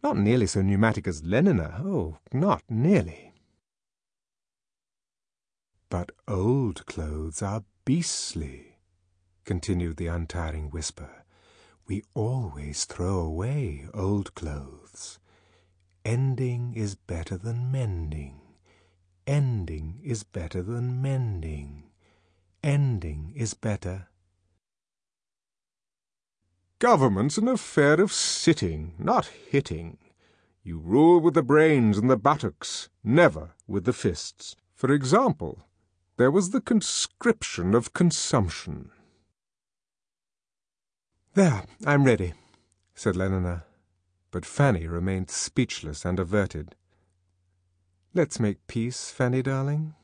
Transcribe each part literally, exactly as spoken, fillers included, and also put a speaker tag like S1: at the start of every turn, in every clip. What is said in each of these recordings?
S1: Not nearly so pneumatic as Lenina, oh, not nearly. But old clothes are beastly, continued the untiring whisper. We always throw away old clothes. Ending is better than mending. Ending is better than mending. Ending is better. Government's an affair of sitting, not hitting. You rule with the brains and the buttocks, never with the fists. For example, there was the conscription of consumption. There, I'm ready, said Lenina, but Fanny remained speechless and averted. Let's make peace, Fanny, darling.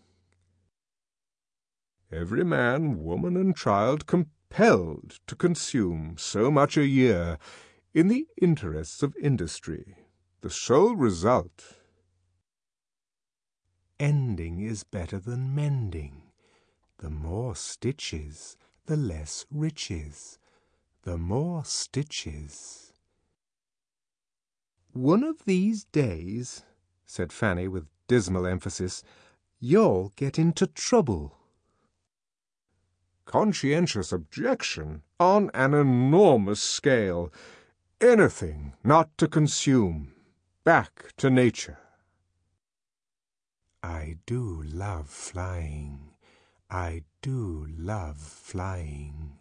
S1: Every man, woman, and child compelled to consume so much a year in the interests of industry. The sole result. Ending is better than mending. The more stitches, the less riches. The more stitches. One of these days, said Fanny with dismal emphasis, you'll get into trouble. Conscientious objection on an enormous scale. Anything not to consume. Back to nature. I do love flying. I do love flying.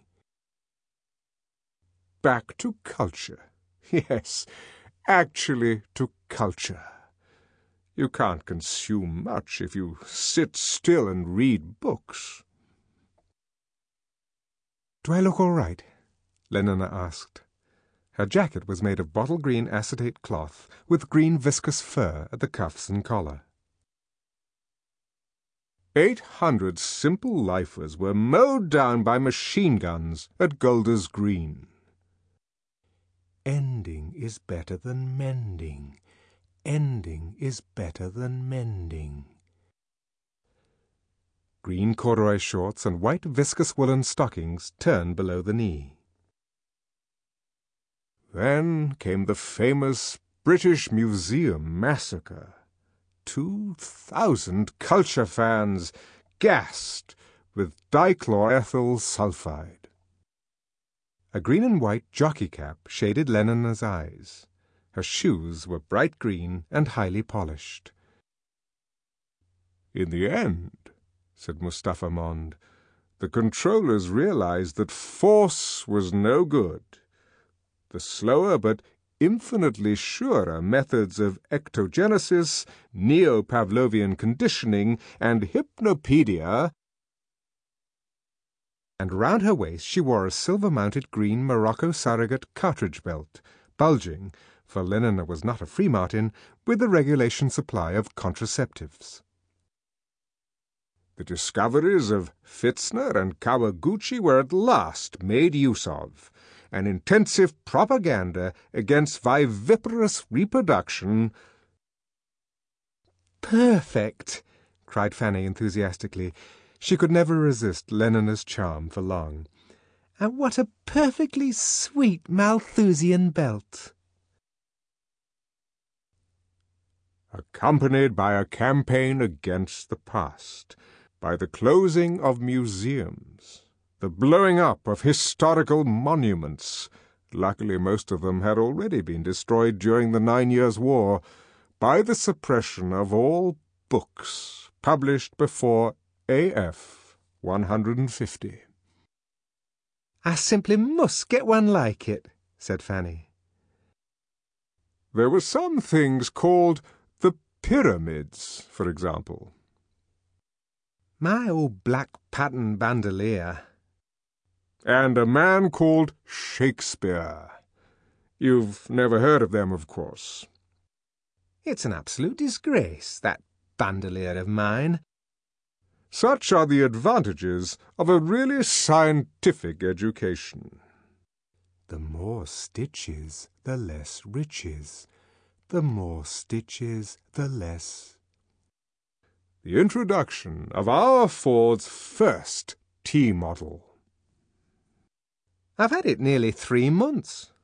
S1: Back to culture. Yes, actually to culture. You can't consume much if you sit still and read books. Do I look all right? Lenina asked. Her jacket was made of bottle green acetate cloth with green viscous fur at the cuffs and collar. Eight hundred simple lifers were mowed down by machine guns at Golders Green. Ending is better than mending. Ending is better than mending. Green corduroy shorts and white viscous woolen stockings turned below the knee. Then came the famous British Museum massacre. Two thousand culture fans gassed with dichloroethyl sulfide. A green and white jockey cap shaded Lenina's eyes. Her shoes were bright green and highly polished. In the end, said Mustafa Mond, the controllers realized that force was no good. The slower but infinitely surer methods of ectogenesis, neo-Pavlovian conditioning, and hypnopedia. And round her waist she wore a silver-mounted green Morocco surrogate cartridge belt, bulging, for Lenina was not a free martin, with the regulation supply of contraceptives. The discoveries of Pfitzner and Kawaguchi were at last made use of. An intensive propaganda against viviparous reproduction. Perfect! Cried Fanny enthusiastically. She could never resist Lenina's charm for long. And what a perfectly sweet Malthusian belt! Accompanied by a campaign against the past, by the closing of museums, the blowing up of historical monuments, luckily most of them had already been destroyed during the Nine Years' War, by the suppression of all books published before A F one hundred fifty. I simply must get one like it, said Fanny. There were some things called the pyramids, for example. My old black pattern bandolier. And a man called Shakespeare. You've never heard of them, of course. It's an absolute disgrace, that bandolier of mine. Such are the advantages of a really scientific education. The more stitches, the less riches. The more stitches, the less. The introduction of our Ford's first T-model. I've had it nearly three months,